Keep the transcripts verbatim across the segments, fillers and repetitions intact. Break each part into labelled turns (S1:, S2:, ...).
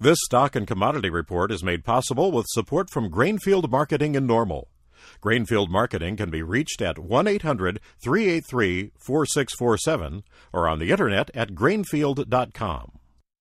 S1: This stock and commodity report is made possible with support from Grainfield Marketing in Normal. Grainfield Marketing can be reached at one eight hundred, three eight three, four six four seven or on the internet at grainfield dot com.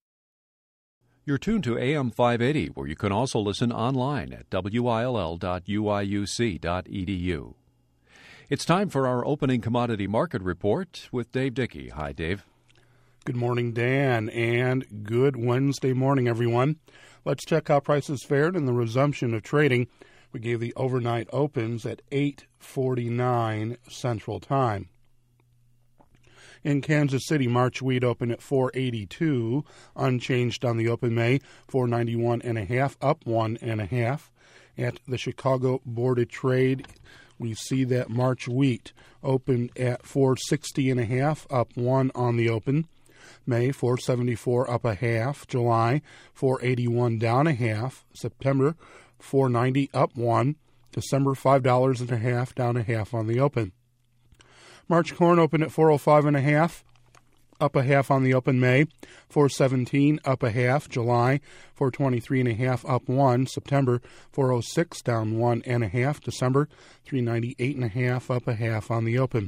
S2: You're tuned to A M five eighty, where you can also listen online at W I L L dot U I U C dot E D U. It's time for our opening commodity market report with Dave Dickey. Hi, Dave.
S3: Good morning, Dan, and good Wednesday morning, everyone. Let's check how prices fared in the resumption of trading. We gave the overnight opens at eight forty-nine Central Time. In Kansas City, March wheat opened at four eighty-two, unchanged on the open. May, four ninety-one and a half, up one and a half. At the Chicago Board of Trade, we see that March wheat opened at four sixty and a half, up one on the open. May, four seventy-four, up a half. July, four eighty-one, down a half. September, four ninety, up one. December, five dollars and a half, down a half on the open. March corn opened at four oh five and a half, up a half on the open. May, four seventeen, up a half. July, four twenty-three and a half, up one. September, four oh six, down one and a half. December, three ninety-eight and a half, up a half on the open.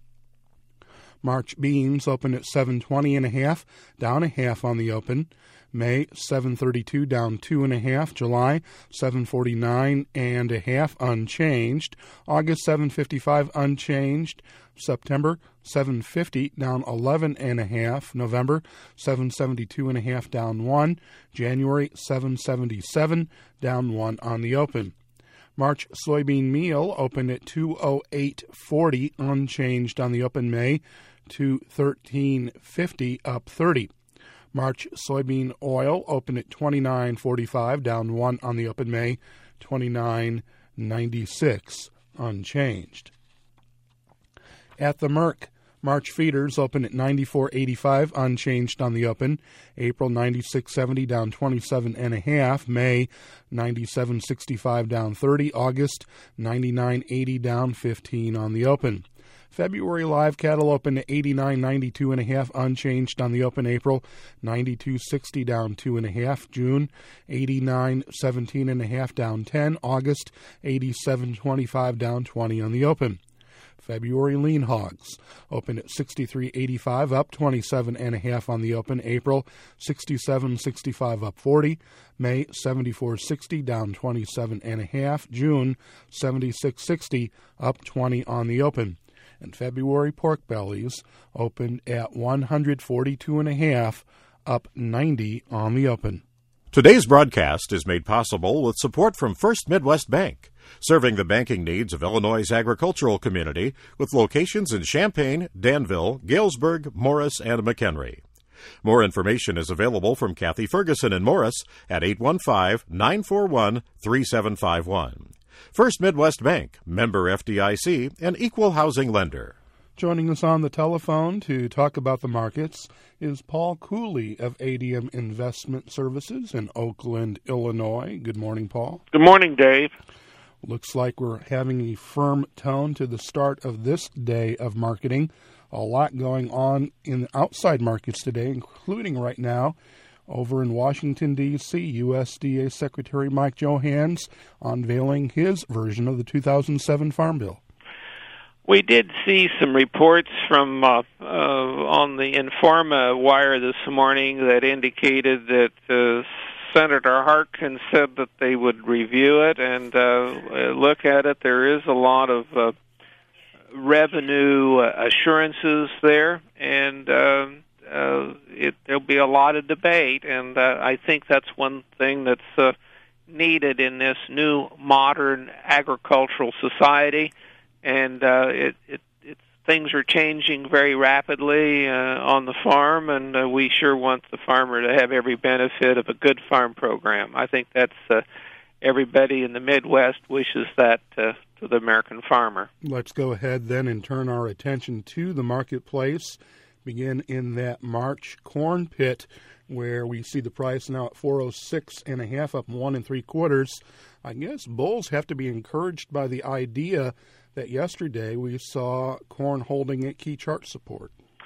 S3: March beans opened at seven twenty and a half, down a half on the open. May, seven thirty-two, down two and a half. July, seven forty-nine and a half, unchanged. August, seven fifty-five, unchanged. September, seven fifty, down eleven and a half. November, seven seventy-two and a half, down one. January, seven seventy-seven, down one on the open. March soybean meal opened at two oh eight forty, unchanged on the open. May, two thirteen fifty, up thirty. March soybean oil opened at twenty-nine forty-five, down one on the open. May, twenty-nine ninety-six, unchanged. At the Merck, March feeders opened at ninety-four eighty-five, unchanged on the open. April, ninety-six seventy, down twenty-seven and a half. May, ninety-seven sixty-five, down thirty. August, ninety-nine eighty, down fifteen on the open. February live cattle opened at eighty-nine ninety-two and a half, unchanged on the open. April, ninety-two sixty, down two and a half. June, eighty-nine seventeen and a half, down ten. August, eighty-seven twenty-five, down twenty on the open. February lean hogs opened at sixty-three eighty-five, up twenty-seven and a half on the open. April, sixty-seven sixty-five, up forty. May, seventy-four sixty, down twenty-seven and a half. June, seventy-six sixty, up twenty on the open. And February pork bellies opened at one forty-two and a half, up ninety on the open.
S1: Today's broadcast is made possible with support from First Midwest Bank, serving the banking needs of Illinois' agricultural community with locations in Champaign, Danville, Galesburg, Morris, and McHenry. More information is available from Kathy Ferguson in Morris at eight one five, nine four one, three seven five one. First Midwest Bank, member F D I C, and equal housing lender.
S3: Joining us on the telephone to talk about the markets is Paul Cooley of A D M Investment Services in Oakland, Illinois. Good morning, Paul.
S4: Good morning, Dave.
S3: Looks like we're having a firm tone to the start of this day of marketing. A lot going on in the outside markets today, including right now over in Washington, D C, U S D A Secretary Mike Johanns unveiling his version of the two thousand seven Farm Bill.
S4: We did see some reports from uh, uh, on the Informa wire this morning that indicated that uh, Senator Harkin said that they would review it and uh, look at it. There is a lot of uh, revenue assurances there, and uh, uh, it, there'll be a lot of debate, and uh, I think that's one thing that's uh, needed in this new modern agricultural society. And uh, it, it, it, things are changing very rapidly uh, on the farm, and uh, we sure want the farmer to have every benefit of a good farm program. I think that's uh, everybody in the Midwest wishes that uh, to the American farmer.
S3: Let's go ahead then and turn our attention to the marketplace. Begin in that March corn pit, where we see the price now at four oh six and a half, up one and three quarters. I guess bulls have to be encouraged by the idea that yesterday we saw corn holding at key chart support.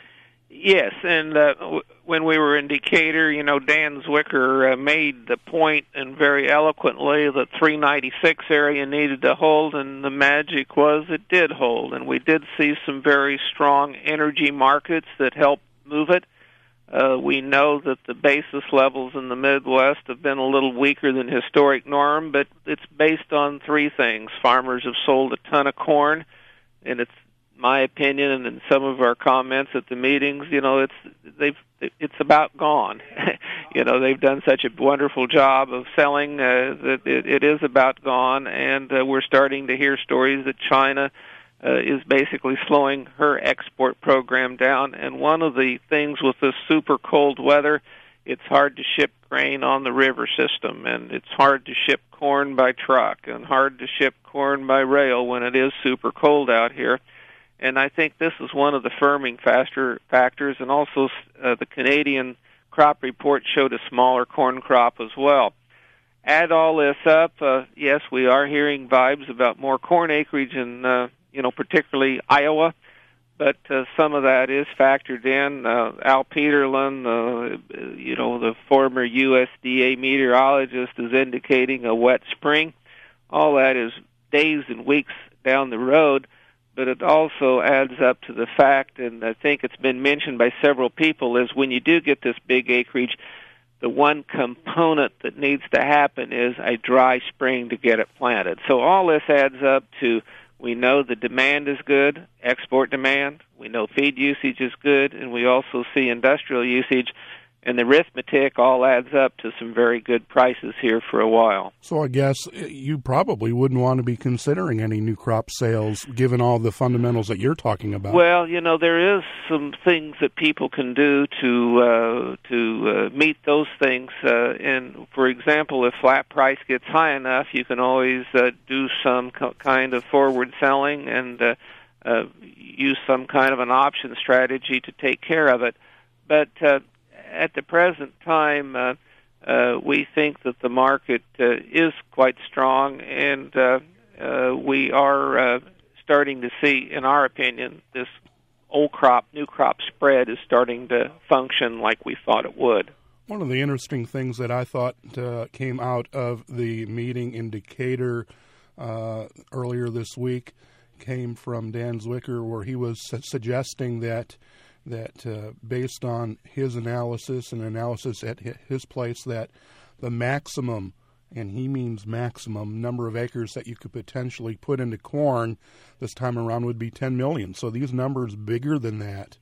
S4: Yes, and uh, w- when we were in Decatur, you know, Dan Zwicker uh, made the point, and very eloquently, that three ninety-six area needed to hold, and the magic was it did hold, and we did see some very strong energy markets that helped move it. Uh, we know that the basis levels in the Midwest have been a little weaker than historic norm, but it's based on three things. Farmers have sold a ton of corn, and it's my opinion, and in some of our comments at the meetings, you know, it's they've it's about gone. You know, they've done such a wonderful job of selling uh, that it, it is about gone, and uh, we're starting to hear stories that China uh, is basically slowing her export program down. And one of the things with this super cold weather, it's hard to ship grain on the river system, and it's hard to ship corn by truck, and hard to ship corn by rail when it is super cold out here. And I think this is one of the firming faster factors, and also uh, the Canadian crop report showed a smaller corn crop as well. Add all this up, uh, yes, we are hearing vibes about more corn acreage in, uh, you know, particularly Iowa, but uh, some of that is factored in. Uh, Al Peterlin, uh, you know, the former U S D A meteorologist, is indicating a wet spring. All that is days and weeks down the road. But it also adds up to the fact, and I think it's been mentioned by several people, is when you do get this big acreage, the one component that needs to happen is a dry spring to get it planted. So all this adds up to, we know the demand is good, export demand, we know feed usage is good, and we also see industrial usage, and the arithmetic all adds up to some very good prices here for a while.
S3: So I guess you probably wouldn't want to be considering any new crop sales, given all the fundamentals that you're talking about.
S4: Well, you know, there is some things that people can do to uh, to uh, meet those things. Uh, and, for example, if flat price gets high enough, you can always uh, do some co- kind of forward selling and uh, uh, use some kind of an option strategy to take care of it. But uh, at the present time, uh, uh, we think that the market uh, is quite strong, and uh, uh, we are uh, starting to see, in our opinion, this old crop, new crop spread is starting to function like we thought it would.
S3: One of the interesting things that I thought uh, came out of the meeting in Decatur uh, earlier this week came from Dan Zwicker, where he was su- suggesting that that uh, based on his analysis and analysis at his place, that the maximum, and he means maximum, number of acres that you could potentially put into corn this time around would be ten million. So these numbers bigger than that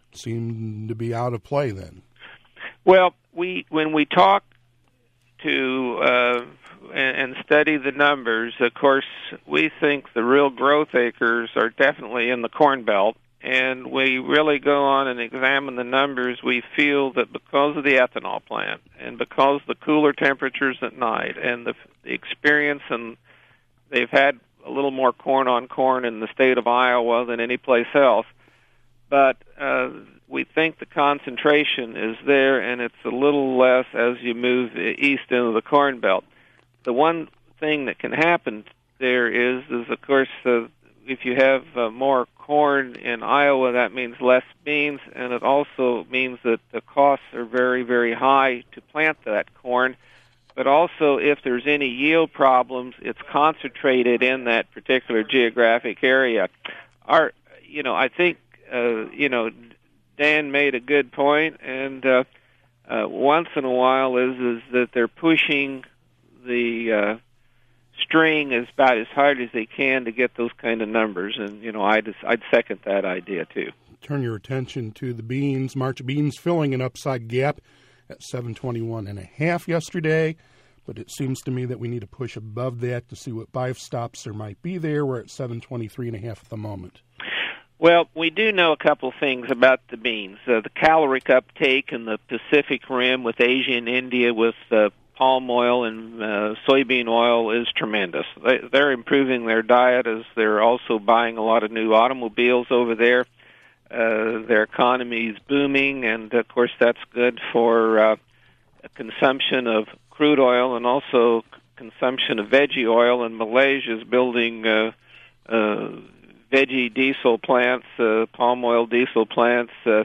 S3: seem to be out of play then.
S4: Well, we when we talk to uh, and, and study the numbers, of course, we think the real growth acres are definitely in the Corn Belt. And we really go on and examine the numbers. We feel that because of the ethanol plant and because of the cooler temperatures at night and the, the experience, and they've had a little more corn on corn in the state of Iowa than any place else, but uh, we think the concentration is there, and it's a little less as you move east into the Corn Belt. The one thing that can happen there is, is of course, uh, if you have uh, more corn in Iowa, that means less beans, and it also means that the costs are very, very high to plant that corn. But also, if there's any yield problems, it's concentrated in that particular geographic area. Our, you know, I think, uh, you know, Dan made a good point, and uh, uh, once in a while is is that they're pushing the uh, string is about as hard as they can to get those kind of numbers, and you know I'd I'd second that idea too.
S3: Turn your attention to the beans. March beans filling an upside gap at seven twenty-one and a half yesterday, but it seems to me that we need to push above that to see what buy stops there might be there. We're at seven twenty-three and a half at the moment.
S4: Well, we do know a couple of things about the beans. Uh, the caloric uptake in the Pacific Rim with Asia and India with uh, palm oil and uh, soybean oil is tremendous. They, they're improving their diet as they're also buying a lot of new automobiles over there. Uh, their economy is booming, and, of course, that's good for uh, consumption of crude oil and also consumption of veggie oil, and Malaysia is building uh, uh, veggie diesel plants, uh, palm oil diesel plants, uh,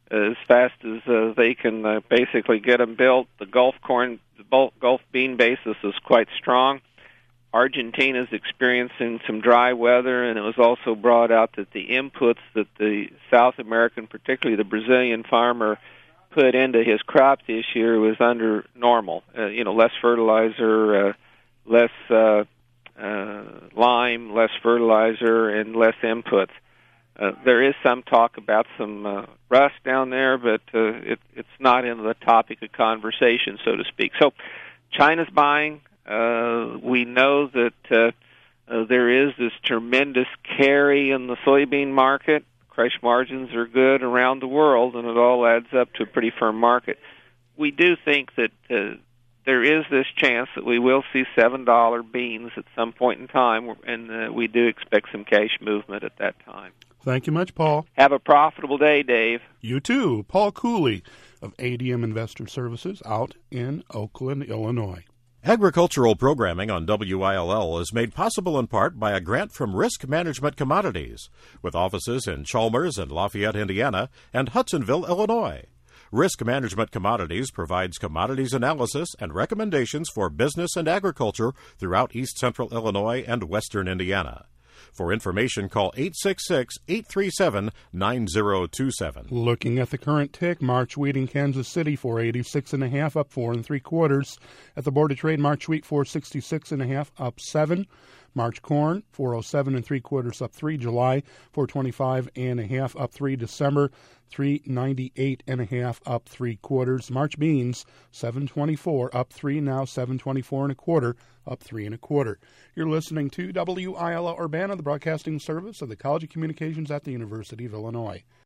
S4: as fast as uh, they can uh, basically get them built. The Gulf corn, the Gulf bean basis is quite strong. Argentina is experiencing some dry weather, and it was also brought out that the inputs that the South American, particularly the Brazilian farmer, put into his crop this year was under normal. Uh, you know, less fertilizer, uh, less uh, uh, lime, less fertilizer, and less inputs. Uh, there is some talk about some uh, rust down there, but uh, it, it's not in the topic of conversation, so to speak. So China's buying. Uh, we know that uh, uh, there is this tremendous carry in the soybean market. Crush margins are good around the world, and it all adds up to a pretty firm market. We do think that uh, there is this chance that we will see seven dollar beans at some point in time, and uh, we do expect some cash movement at that time.
S3: Thank you much, Paul.
S4: Have a profitable day, Dave.
S3: You too. Paul Cooley of A D M Investor Services out in Oakland, Illinois.
S1: Agricultural programming on W I L L is made possible in part by a grant from Risk Management Commodities, with offices in Chalmers and Lafayette, Indiana, and Hudsonville, Illinois. Risk Management Commodities provides commodities analysis and recommendations for business and agriculture throughout East Central Illinois and Western Indiana. For information, call eight six six, eight three seven, nine zero two seven.
S3: Looking at the current tick, March wheat in Kansas City, four eighty-six and a half, up four and three quarters. At the Board of Trade, March wheat, four sixty-six and a half, up seven. March corn, four oh seven and three quarters, up three. July, four twenty-five and a half, up three. December, three ninety-eight and a half, up three quarters. March beans, seven twenty-four, up three. Now seven twenty-four and a quarter, up three and a quarter. You're listening to W I L L Urbana, the broadcasting service of the College of Communications at the University of Illinois.